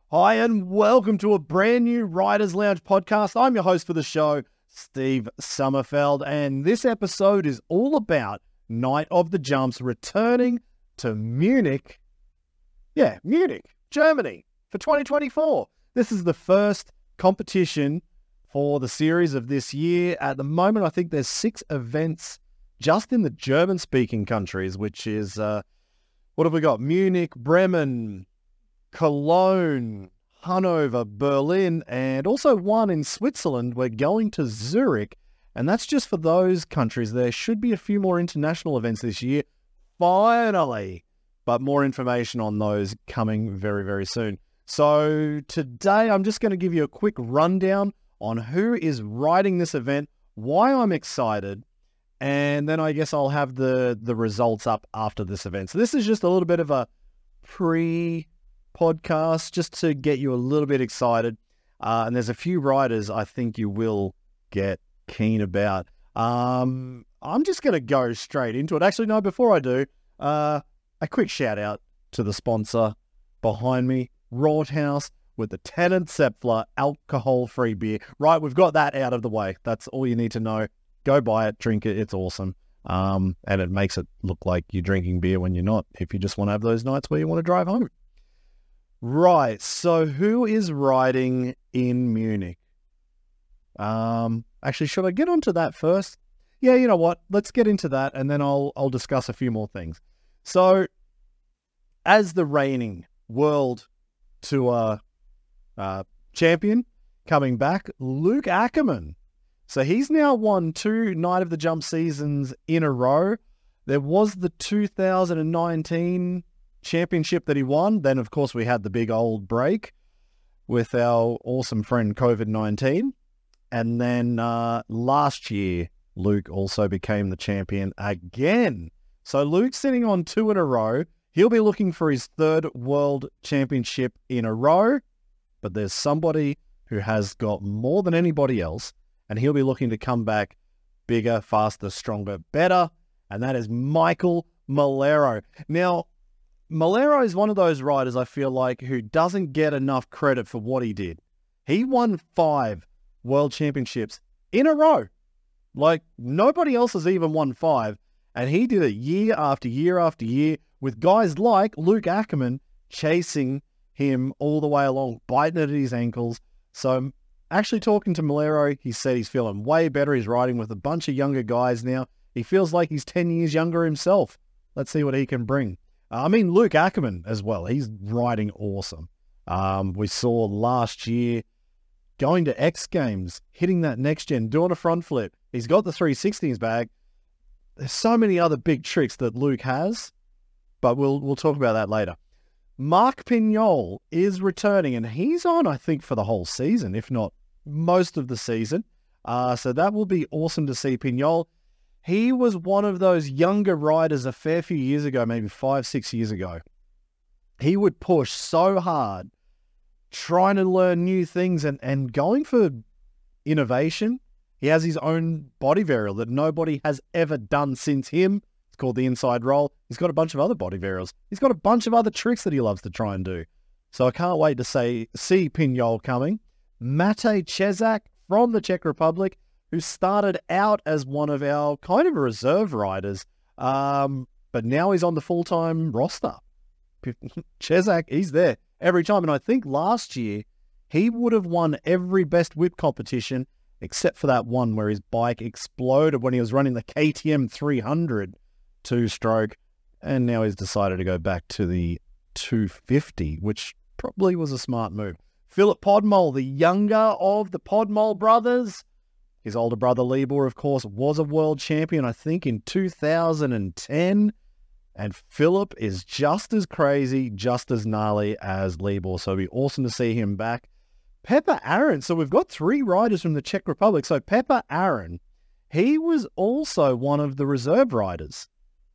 Hi, and welcome to a brand new Riders Lounge podcast. I'm your host for the show, Steve Sommerfeld, and this episode is all about Night of the Jumps returning to Munich. Yeah, Munich, Germany for 2024. This is the first competition for the series of this year. At the moment, I think there's 6 events just in the German-speaking countries, which is, what have we got? Munich, Bremen, Cologne, Hanover, Berlin, and also one in Switzerland. We're going to Zurich, and that's just for those countries. There should be a few more international events this year, finally, but more information on those coming very, very soon. So today I'm just going to give you a quick rundown on who is riding this event, why I'm excited, and then I guess I'll have the results up after this event. So this is just a little bit of a pre-podcast just to get you a little bit excited. And there's a few riders I think you will get keen about. I'm just going to go straight into it. Actually, no, before I do, a quick shout out to the sponsor behind me, Rothaus, with the Tennant Seppler alcohol-free beer. Right, we've got that out of the way. That's all you need to know. Go buy it, drink it. It's awesome. And it makes it look like you're drinking beer when you're not, if you just want to have those nights where you want to drive home. Right, so who is riding in Munich? Actually, should I get onto that first? Yeah, you know what? Let's get into that, and then I'll discuss a few more things. So, as the reigning World Tour champion coming back, Luke Ackermann. So he's now won 2 Night of the Jump seasons in a row. There was the 2019 championship that he won. Then, of course, we had the big old break with our awesome friend COVID-19. And then last year, Luke also became the champion again. So Luke's sitting on 2 in a row. He'll be looking for his 3rd world championship in a row. But there's somebody who has got more than anybody else, and he'll be looking to come back bigger, faster, stronger, better. And that is Michael Molero. Now, Molero is one of those riders, I feel like, who doesn't get enough credit for what he did. He won 5 world championships in a row. Like, nobody else has even won 5. And he did it year after year after year with guys like Luke Ackermann chasing him all the way along, biting at his ankles. So actually talking to Molero, he said he's feeling way better. He's riding with a bunch of younger guys now. He feels like he's 10 years younger himself. Let's see what he can bring. Luke Ackermann as well. He's riding awesome. We saw last year going to X Games, hitting that next gen, doing a front flip. He's got the 360 in his bag. There's so many other big tricks that Luke has, but we'll talk about that later. Marc Pignol is returning, and he's on, I think, for the whole season, if not most of the season. So that will be awesome to see Pignol. He was one of those younger riders a fair few years ago, maybe 5-6 years ago. He would push so hard, trying to learn new things and going for innovation. He has his own body varial that nobody has ever done since him. It's called the inside roll. He's got a bunch of other body varials. He's got a bunch of other tricks that he loves to try and do. So I can't wait to see Pignol coming. Matej Cezak from the Czech Republic, who started out as one of our kind of reserve riders, but now he's on the full-time roster. Cezak, he's there every time. And I think last year he would have won every best whip competition except for that one where his bike exploded when he was running the KTM 300 two-stroke, and now he's decided to go back to the 250, which probably was a smart move. Philip Podmol, the younger of the Podmol brothers. His older brother, Libor, of course, was a world champion, I think, in 2010. And Philip is just as crazy, just as gnarly as Libor. So it'll be awesome to see him back. Pepper Aaron. So we've got 3 riders from the Czech Republic. So Pepper Aaron, he was also one of the reserve riders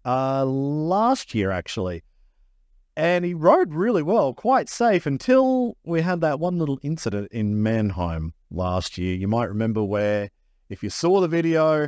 last year, actually. And he rode really well, quite safe, until we had that one little incident in Mannheim last year. You might remember where, if you saw the video,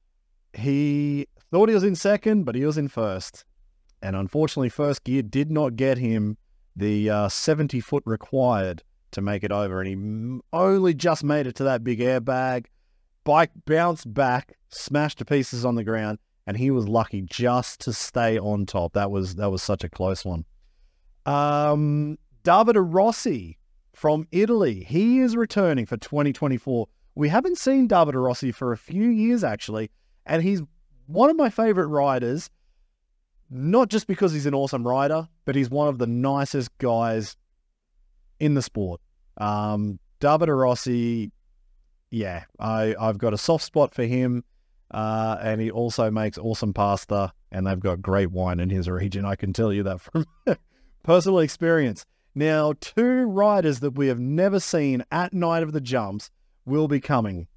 he thought he was in second, but he was in first. And unfortunately, first gear did not get him the 70 foot required to make it over, and he only just made it to that big airbag. Bike bounced back, smashed to pieces on the ground, and he was lucky just to stay on top. That was such a close one. Davide Rossi from Italy, he is returning for 2024. We haven't seen Davide Rossi for a few years, actually, and he's one of my favorite riders, not just because he's an awesome rider, but he's one of the nicest guys in the sport. Davide Rossi, yeah, I've got a soft spot for him, and he also makes awesome pasta, and they've got great wine in his region. I can tell you that from personal experience. Now, 2 riders that we have never seen at Night of the Jumps will be coming.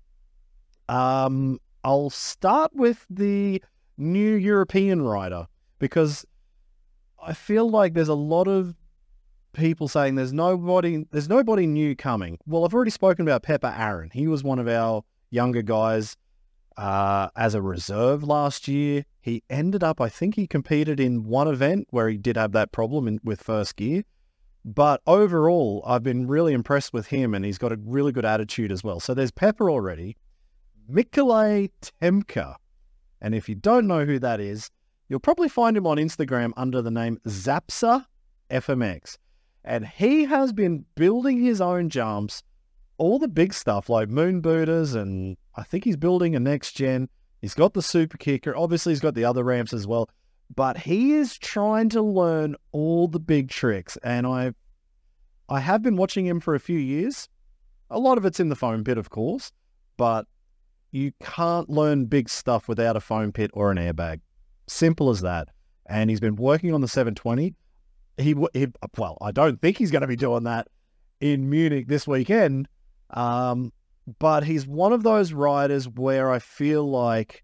I'll start with the new European rider, because I feel like there's a lot of people saying there's nobody new coming. Well, I've already spoken about Pepper Aaron. He was one of our younger guys as a reserve last year. He ended up, I think he competed in one event where he did have that problem with first gear. But overall, I've been really impressed with him, and he's got a really good attitude as well. So there's Pepper already. Mikele Temka. And if you don't know who that is, you'll probably find him on Instagram under the name Zapsa FMX. And he has been building his own jumps, all the big stuff like Moon Buddhas, and I think he's building a next gen. He's got the super kicker. Obviously, he's got the other ramps as well. But he is trying to learn all the big tricks. And I have been watching him for a few years. A lot of it's in the foam pit, of course. But you can't learn big stuff without a foam pit or an airbag. Simple as that. And he's been working on the 720. Well, I don't think he's going to be doing that in Munich this weekend. But he's one of those riders where I feel like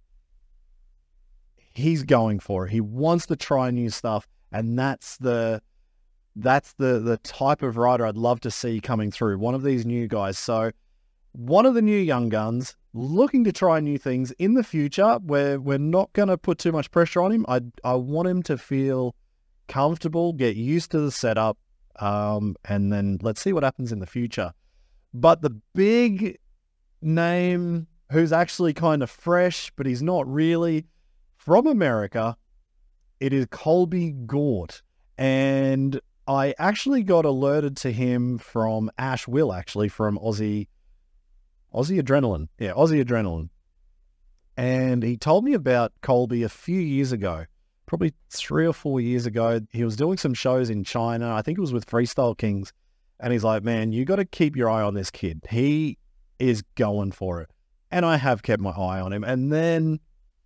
he's going for it. He wants to try new stuff, and that's the type of rider I'd love to see coming through. One of these new guys. So one of the new young guns looking to try new things in the future, where we're not going to put too much pressure on him. I want him to feel comfortable, get used to the setup, and then let's see what happens in the future. But the big name, who's actually kind of fresh, but he's not really, from America, it is Colby Gort. And I actually got alerted to him from Ash Will, actually, from Aussie Adrenaline. Yeah, Aussie Adrenaline. And he told me about Colby a few years ago, probably 3 or 4 years ago. He was doing some shows in China. I think it was with Freestyle Kings. And he's like, man, you got to keep your eye on this kid. He is going for it. And I have kept my eye on him. And then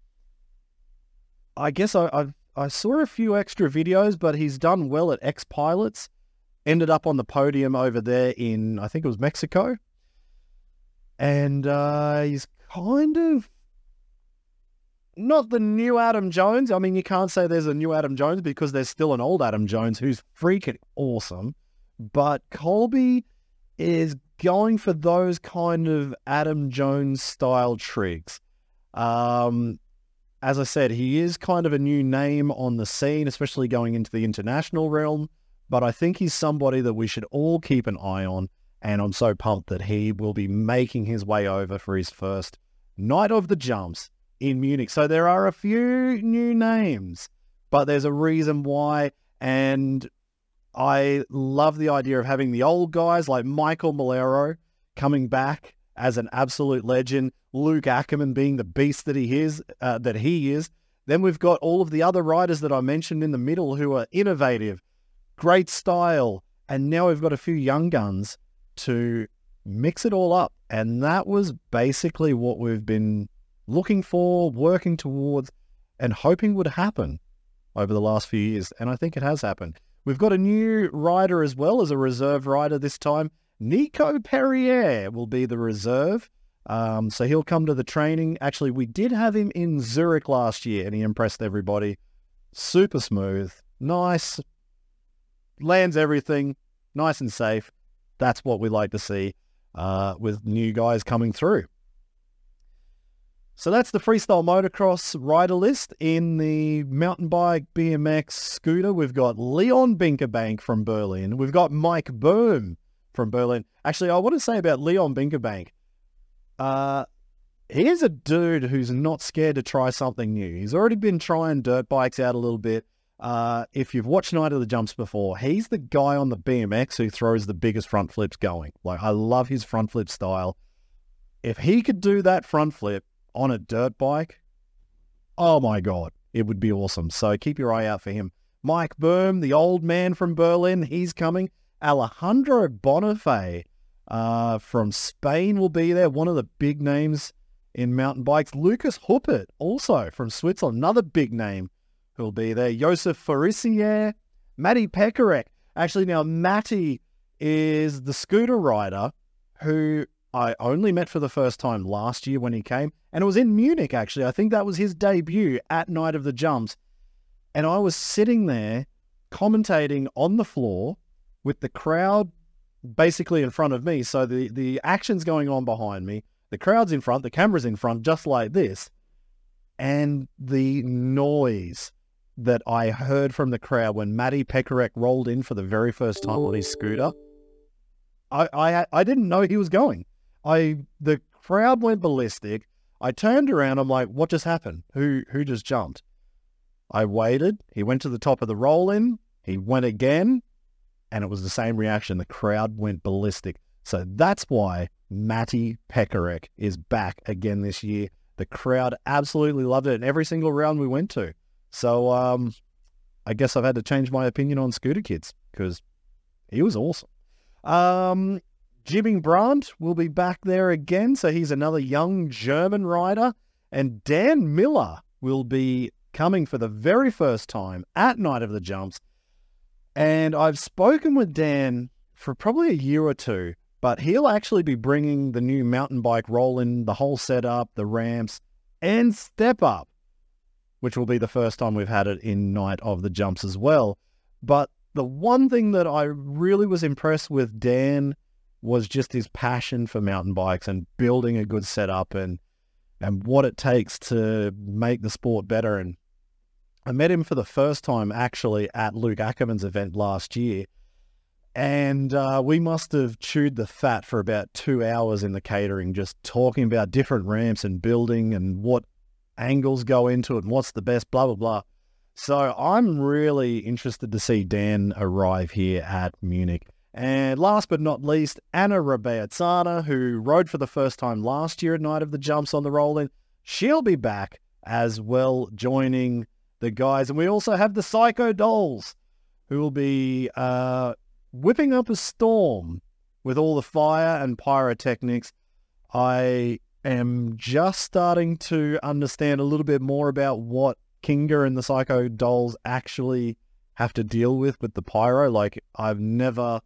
I guess I saw a few extra videos, but he's done well at X Pilots. Ended up on the podium over there in, I think it was Mexico. And he's kind of not the new Adam Jones. I mean, you can't say there's a new Adam Jones because there's still an old Adam Jones who's freaking awesome. But Colby is going for those kind of Adam Jones style tricks. As I said, he is kind of a new name on the scene, especially going into the international realm. But I think he's somebody that we should all keep an eye on. And I'm so pumped that he will be making his way over for his first Night of the Jumps in Munich. So there are a few new names, but there's a reason why. And I love the idea of having the old guys like Michael Malero coming back as an absolute legend, Luke Ackerman being the beast that he is. Then we've got all of the other riders that I mentioned in the middle who are innovative, great style, and now we've got a few young guns to mix it all up. And that was basically what we've been looking for, working towards, and hoping would happen over the last few years. And I think it has happened. We've got a new rider as well as a reserve rider this time. Nico Perrier will be the reserve. So he'll come to the training. Actually, we did have him in Zurich last year, and he impressed everybody. Super smooth, nice, lands everything, nice and safe. That's what we like to see with new guys coming through. So that's the freestyle motocross rider list. In the mountain bike, BMX, scooter, we've got Leon Binkerbank from Berlin. We've got Mike Boehm from Berlin. Actually, I want to say about Leon Binkerbank. Here's a dude who's not scared to try something new. He's already been trying dirt bikes out a little bit. If you've watched Night of the Jumps before, he's the guy on the BMX who throws the biggest front flips going. Like, I love his front flip style. If he could do that front flip on a dirt bike, oh my God, it would be awesome. So keep your eye out for him. Mike Boehm, the old man from Berlin, he's coming. Alejandro Bonifay from Spain will be there, one of the big names in mountain bikes. Lucas Huppert, also from Switzerland, another big name who'll be there. Josef Farissier, Matty Pekarek. Actually, now Matty is the scooter rider who I only met for the first time last year when he came, and it was in Munich, actually. I think that was his debut at Night of the Jumps, and I was sitting there commentating on the floor with the crowd basically in front of me, so the action's going on behind me, the crowd's in front, the camera's in front, just like this, and the noise that I heard from the crowd when Matty Pekarek rolled in for the very first time on his scooter, I didn't know he was going. The crowd went ballistic. I turned around. I'm like, what just happened? Who just jumped? I waited. He went to the top of the roll-in. He went again, and it was the same reaction. The crowd went ballistic. So that's why Matty Pekarek is back again this year. The crowd absolutely loved it in every single round we went to. So I guess I've had to change my opinion on Scooter Kids because he was awesome. Jibbing Brandt will be back there again, so he's another young German rider. And Dan Miller will be coming for the very first time at Night of the Jumps. And I've spoken with Dan for probably a year or two, but he'll actually be bringing the new mountain bike roll-in, the whole setup, the ramps, and step up, which will be the first time we've had it in Night of the Jumps as well. But the one thing that I really was impressed with Dan was just his passion for mountain bikes and building a good setup and what it takes to make the sport better. And I met him for the first time actually at Luke Ackerman's event last year. And we must have chewed the fat for about 2 hours in the catering, just talking about different ramps and building and what angles go into it and what's the best, blah, blah, blah. So I'm really interested to see Dan arrive here at Munich. And last but not least, Anna Rabeatzana, who rode for the first time last year at Night of the Jumps on the roll-in. She'll be back as well, joining the guys. And we also have the Psycho Dolls, who will be whipping up a storm with all the fire and pyrotechnics. I am just starting to understand a little bit more about what Kinga and the Psycho Dolls actually have to deal with the pyro. Like, I've never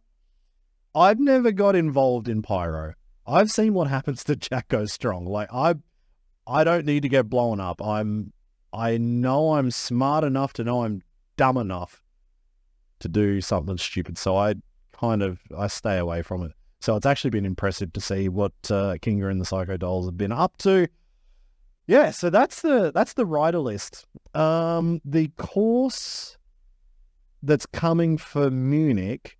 got involved in pyro. I've seen what happens to Jacko Strong. Like, I don't need to get blown up. I know I'm smart enough to know I'm dumb enough to do something stupid. So I stay away from it. So it's actually been impressive to see what Kinga and the Psycho Dolls have been up to. Yeah, so that's the rider list. The course that's coming for Munich,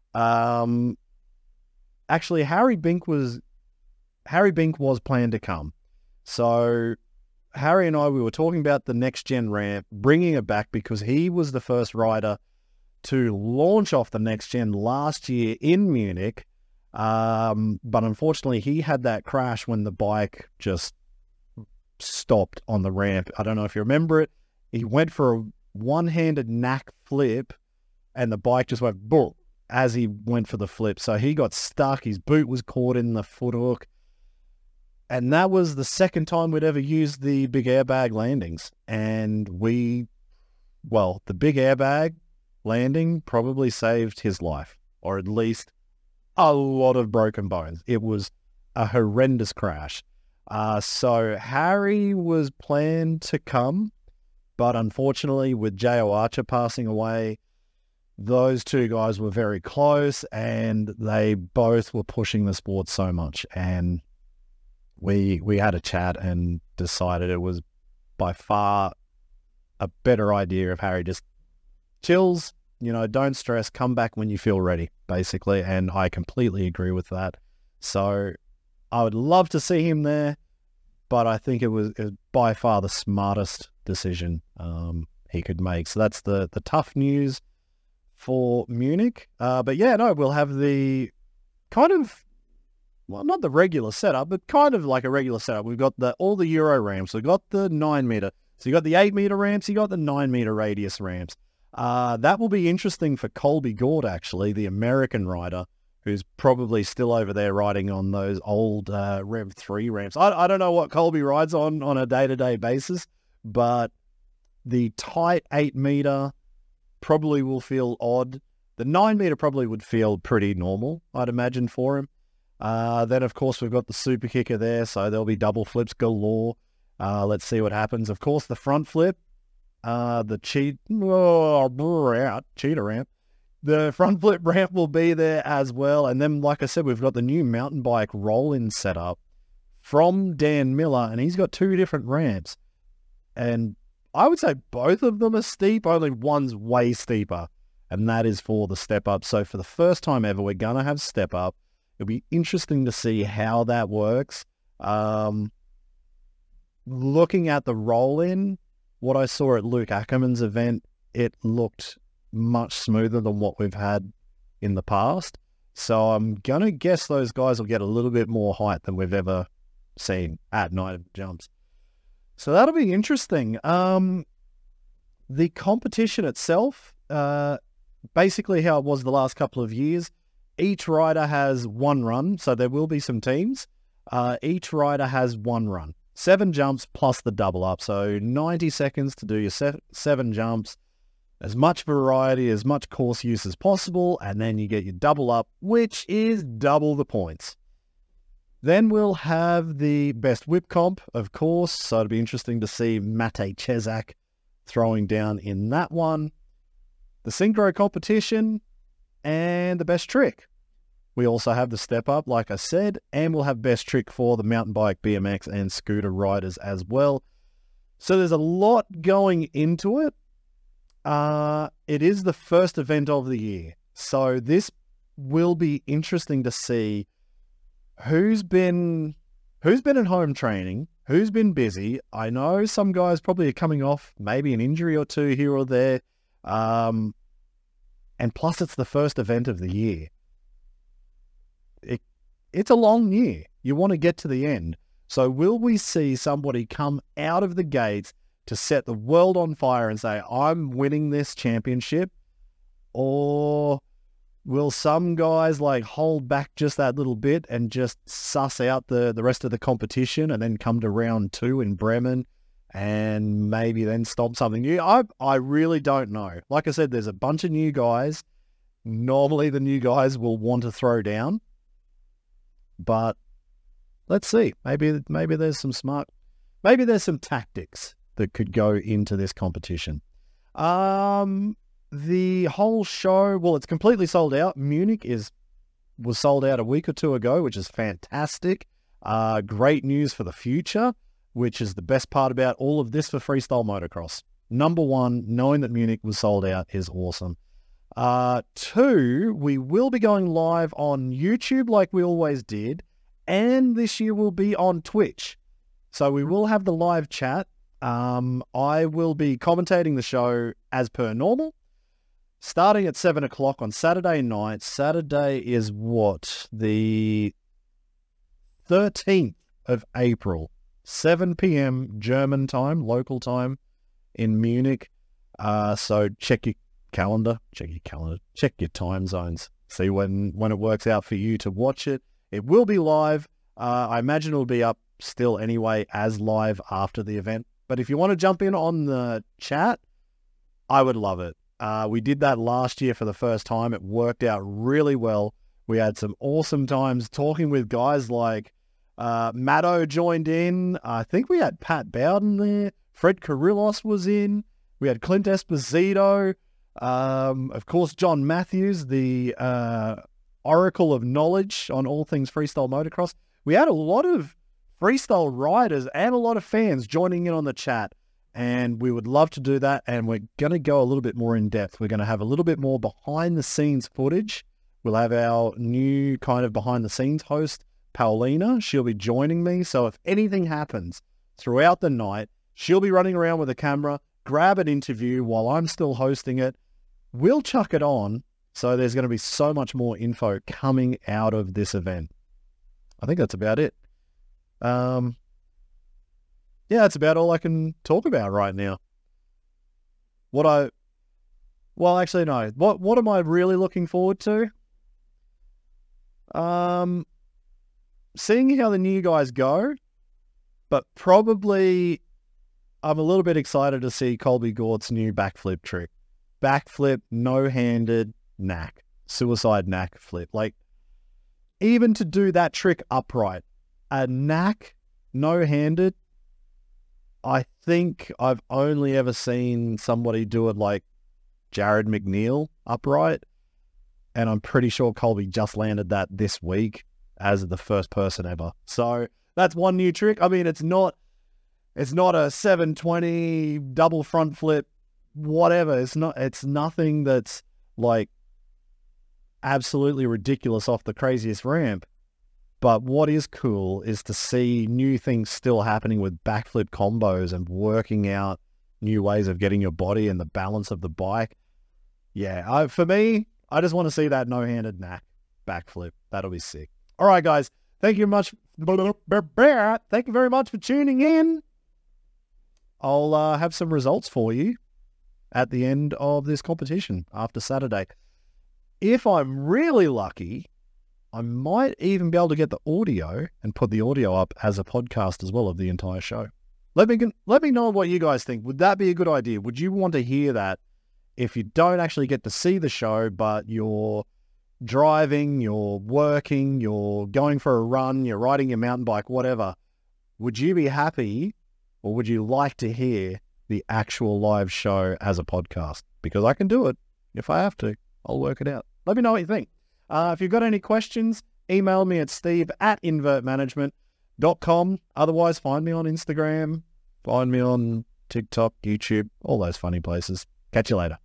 actually Harry Bink was planned to come. So Harry and we were talking about the next gen ramp, bringing it back because he was the first rider to launch off the next gen last year in Munich. But unfortunately he had that crash when the bike just stopped on the ramp. I don't know if you remember it. He went for a one-handed knack flip and the bike just went boom as he went for the flip. So he got stuck. His boot was caught in the foot hook. And that was the second time we'd ever used the big airbag landings. And the big airbag landing probably saved his life, or at least a lot of broken bones. It was a horrendous crash. So Harry was planned to come, but unfortunately with J.O. Archer passing away, those two guys were very close and they both were pushing the sport so much. And we had a chat and decided it was by far a better idea if Harry just chills, don't stress, come back when you feel ready, basically. And I completely agree with that. So I would love to see him there, but I think it was by far the smartest decision he could make. So that's the tough news for Munich. But yeah, no, we'll have the kind of, well, not the regular setup, but kind of like a regular setup. We've got all the Euro ramps. We've got the 9 meter. So you got the 8 meter ramps. You got the 9 meter radius ramps. That will be interesting for Colby Gord, actually, the American rider, who's probably still over there riding on those old Rev 3 ramps. I don't know what Colby rides on a day-to-day basis, but the tight 8 meter probably will feel odd. The 9 meter probably would feel pretty normal, I'd imagine, for him. Then, of course, we've got the super kicker there, so there'll be double flips galore. Let's see what happens. Of course, the front flip, the cheetah ramp. The front flip ramp will be there as well. And then, like I said, we've got the new mountain bike roll-in setup from Dan Miller, and he's got 2 different ramps. And I would say both of them are steep, only one's way steeper, and that is for the step up. So for the first time ever, we're going to have step up. It'll be interesting to see how that works. Looking at the roll-in, what I saw at Luke Ackerman's event, it looked much smoother than what we've had in the past. So I'm going to guess those guys will get a little bit more height than we've ever seen at Night of Jumps. So that'll be interesting. The competition itself, basically how it was the last couple of years, each rider has 1 run, so there will be some teams. Each rider has 1 run. 7 jumps plus the double up, so 90 seconds to do your 7 jumps. As much variety, as much course use as possible, and then you get your double up, which is double the points. Then we'll have the best whip comp, of course, so it'll be interesting to see Mate Chesak throwing down in that one. The synchro competition, and the best trick. We also have the step up, like I said, and we'll have best trick for the mountain bike, BMX, and scooter riders as well. So there's a lot going into it. It is the first event of the year, so this will be interesting to see who's been at home training, who's been busy. I know some guys probably are coming off maybe an injury or 2 here or there, and plus it's the first event of the year. It's a long year. You want to get to the end. So will we see somebody come out of the gates to set the world on fire and say, I'm winning this championship? Or will some guys hold back just that little bit and just suss out the rest of the competition and then come to round 2 in Bremen and maybe then stomp something new? I really don't know. Like I said, there's a bunch of new guys. Normally the new guys will want to throw down, but let's see. Maybe there's some tactics that could go into this competition. The whole show, well, it's completely sold out. Munich was sold out a week or 2 ago, which is fantastic. Great news for the future, which is the best part about all of this for freestyle motocross. Number 1, knowing that Munich was sold out is awesome. 2, we will be going live on YouTube like we always did, and this year we'll be on Twitch. So we will have the live chat. I will be commentating the show as per normal, starting at 7 o'clock on Saturday night. Saturday is the 13th of April, 7 p.m. German time, local time in Munich. So check your calendar, check your time zones, see when it works out for you to watch it. It will be live. I imagine it'll be up still anyway as live after the event. But if you want to jump in on the chat, I would love it. We did that last year for the first time. It worked out really well. We had some awesome times talking with guys like Matto joined in. I think we had Pat Bowden there. Fred Carrillos was in. We had Clint Esposito. Of course, John Matthews, the oracle of knowledge on all things freestyle motocross. We had a lot of freestyle riders and a lot of fans joining in on the chat. And we would love to do that. And we're going to go a little bit more in depth. We're going to have a little bit more behind the scenes footage. We'll have our new kind of behind the scenes host, Paulina. She'll be joining me. So if anything happens throughout the night, she'll be running around with a camera, grab an interview while I'm still hosting it. We'll chuck it on. So there's going to be so much more info coming out of this event. I think that's about it. Yeah, that's about all I can talk about right now. What am I really looking forward to? Seeing how the new guys go, but probably I'm a little bit excited to see Colby Gort's new backflip trick. Backflip, no-handed, knack. Suicide knack flip. Like, even to do that trick upright, a knack, no-handed, I think I've only ever seen somebody do it like Jared McNeil upright. And I'm pretty sure Colby just landed that this week as the first person ever. So that's one new trick. I mean, it's not a 720 double front flip, whatever. It's nothing that's like absolutely ridiculous off the craziest ramp. But what is cool is to see new things still happening with backflip combos and working out new ways of getting your body and the balance of the bike. Yeah, for me, I just want to see that no-handed knack backflip. That'll be sick. All right, guys. Thank you much. Thank you very much for tuning in. I'll have some results for you at the end of this competition after Saturday. If I'm really lucky, I might even be able to get the audio and put the audio up as a podcast as well of the entire show. Let me know what you guys think. Would that be a good idea? Would you want to hear that if you don't actually get to see the show, but you're driving, you're working, you're going for a run, you're riding your mountain bike, whatever? Would you be happy, or would you like to hear the actual live show as a podcast? Because I can do it if I have to. I'll work it out. Let me know what you think. If you've got any questions, email me at steve@invertmanagement.com. Otherwise, find me on Instagram, find me on TikTok, YouTube, all those funny places. Catch you later.